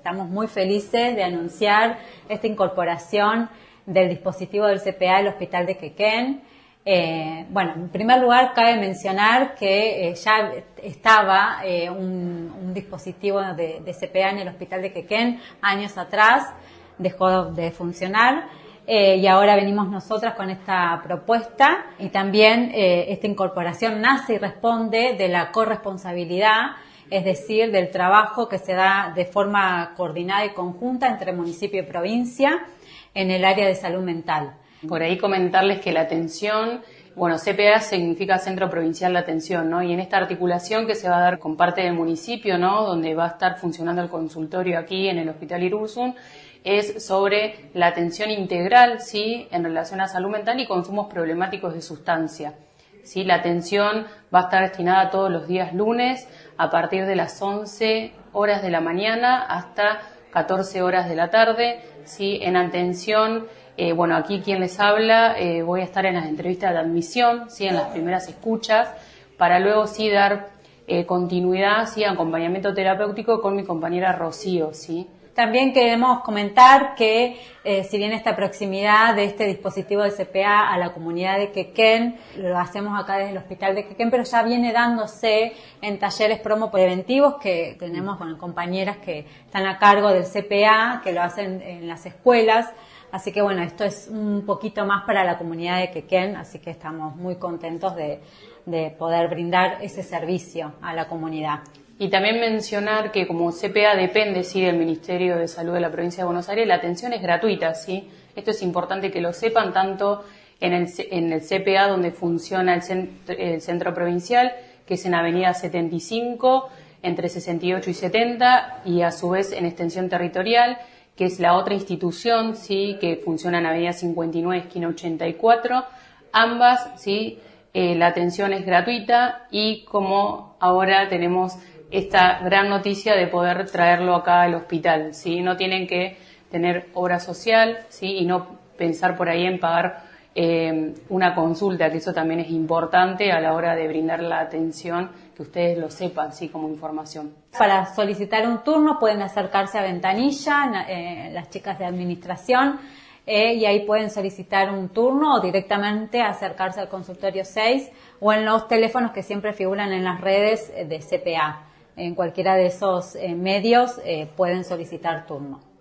estamos muy felices de anunciar esta incorporación del dispositivo del CPA al Hospital de Quequén. Bueno, en primer lugar cabe mencionar que ya estaba un dispositivo de CPA en el Hospital de Quequén años atrás, dejó de funcionar. Y ahora venimos nosotras con esta propuesta y también esta incorporación nace y responde de la corresponsabilidad, es decir, del trabajo que se da de forma coordinada y conjunta entre municipio y provincia en el área de salud mental. Por ahí comentarles que la atención, bueno, CPA significa Centro Provincial de Atención, ¿no? Y en esta articulación que se va a dar con parte del municipio, ¿no? Donde va a estar funcionando el consultorio aquí en el Hospital Irurzun, es sobre la atención integral, ¿sí? En relación a salud mental y consumos problemáticos de sustancia, ¿sí? La atención va a estar destinada todos los días lunes a partir de las 11 horas de la mañana hasta 14 horas de la tarde, ¿sí? En atención, bueno, aquí quien les habla, voy a estar en las entrevistas de admisión, ¿sí? En las primeras escuchas, para luego sí dar continuidad, ¿sí? Acompañamiento terapéutico con mi compañera Rocío, ¿sí? También queremos comentar que si bien esta proximidad de este dispositivo de CPA a la comunidad de Quequén, lo hacemos acá desde el Hospital de Quequén, pero ya viene dándose en talleres promo preventivos que tenemos con compañeras que están a cargo del CPA, que lo hacen en las escuelas. Así que bueno, esto es un poquito más para la comunidad de Quequén, así que estamos muy contentos de poder brindar ese servicio a la comunidad. Y también mencionar que como CPA depende, sí, del Ministerio de Salud de la Provincia de Buenos Aires, la atención es gratuita, ¿sí? Esto es importante que lo sepan tanto en el CPA donde funciona el centro provincial, que es en Avenida 75, entre 68 y 70, y a su vez en extensión territorial, que es la otra institución, ¿sí? Que funciona en Avenida 59, esquina 84. Ambas, ¿sí? La atención es gratuita y como ahora tenemos esta gran noticia de poder traerlo acá al hospital, ¿sí? No tienen que tener obra social, ¿sí? Y no pensar por ahí en pagar una consulta, que eso también es importante a la hora de brindar la atención, que ustedes lo sepan, ¿sí? Como información. Para solicitar un turno pueden acercarse a Ventanilla, las chicas de administración, y ahí pueden solicitar un turno o directamente acercarse al consultorio 6 o en los teléfonos que siempre figuran en las redes de CPA. En cualquiera de esos medios pueden solicitar turno.